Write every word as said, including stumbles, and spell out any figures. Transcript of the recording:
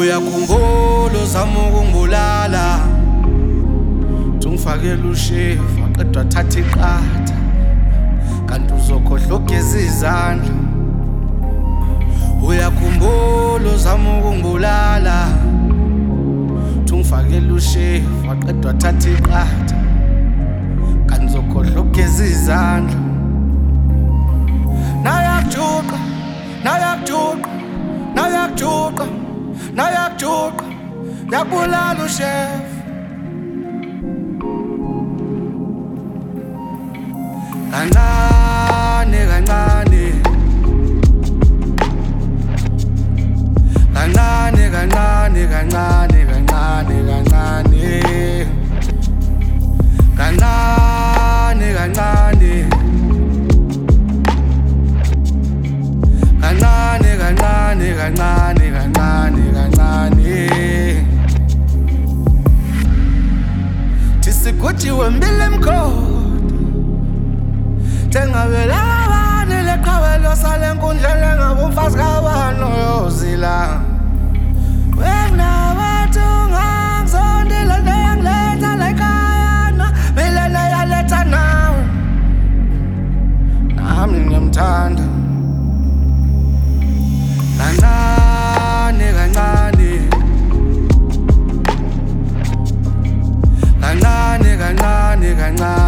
Uyakhumbula uzama ukungibulala, ungifakela ushevu waqeda wathatha iqatha, kanti uzokhohlwa ugeza izandla. Uyakhumbula uzama ukungibulala, ungifakela ushevu waqeda wathatha iqatha, kanti uzokhohlwa ugeza izandla. Nayakujuqa, nayakujuqa, nayakujuqa, nayakujuqa, yakubulala ushevu. Kancane kancane, kancane kancane kancane kancane kancane, kancane kancane, kancane kancane kancane kancane kancane. Tisigujiwe mbili mkhoda, tengabela abane leqhawelo sale nkundleni engabumfazi kabani oyozila. Wena bathu ngangizondile nto yangiletha la ekhayana, mina neyaletha nawe, nami ngiyamthanda. Kancane kancane, kancane kancane kancane.